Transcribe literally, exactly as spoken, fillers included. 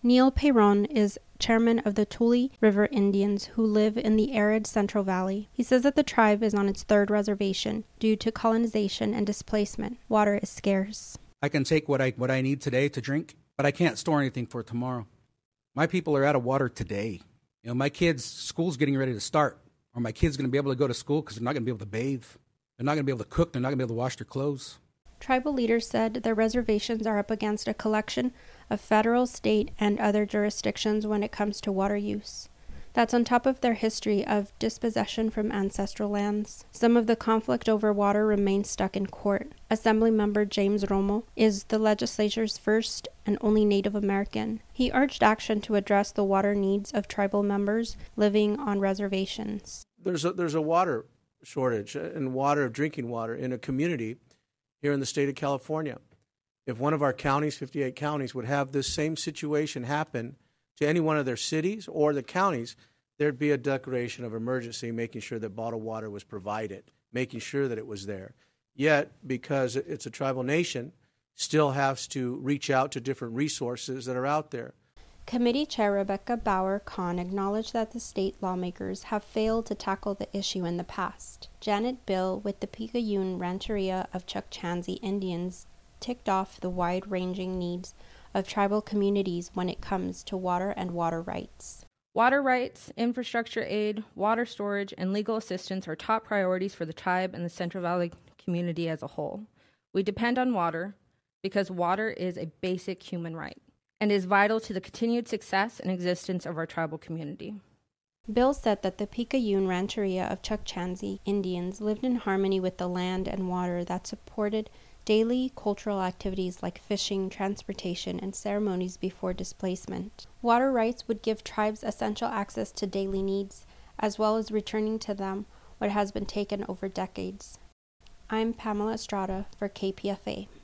Neil Perron is chairman of the Tule River Indians who live in the arid Central Valley. He says that the tribe is on its third reservation due to colonization and displacement. Water is scarce. I can take what I what I need today to drink, but I can't store anything for tomorrow. My people are out of water today. You know, my kids' school's getting ready to start, or my kids going to be able to go to school because they're not going to be able to bathe. They're not going to be able to cook. They're not going to be able to wash their clothes. Tribal leaders said their reservations are up against a collection of federal, state, and other jurisdictions when it comes to water use. That's on top of their history of dispossession from ancestral lands. Some of the conflict over water remains stuck in court. Assemblymember James Romo is the legislature's first and only Native American. He urged action to address the water needs of tribal members living on reservations. There's a, there's a water shortage and water, drinking water in a community here in the state of California. If one of our counties, fifty-eight counties, would have this same situation happen to any one of their cities or the counties, there'd be a declaration of emergency, making sure that bottled water was provided, making sure that it was there. Yet, because it's a tribal nation, still has to reach out to different resources that are out there. Committee Chair Rebecca Bauer-Kahn acknowledged that the state lawmakers have failed to tackle the issue in the past. Janet Bill with the Picayune Rancheria of Chukchansi Indians ticked off the wide-ranging needs of tribal communities when it comes to water and water rights. Water rights, infrastructure aid, water storage, and legal assistance are top priorities for the tribe and the Central Valley community as a whole. We depend on water because water is a basic human right and is vital to the continued success and existence of our tribal community. Bill said that the Picayune Rancheria of Chukchansi Indians lived in harmony with the land and water that supported daily cultural activities like fishing, transportation, and ceremonies before displacement. Water rights would give tribes essential access to daily needs, as well as returning to them what has been taken over decades. I'm Pamela Estrada for K P F A.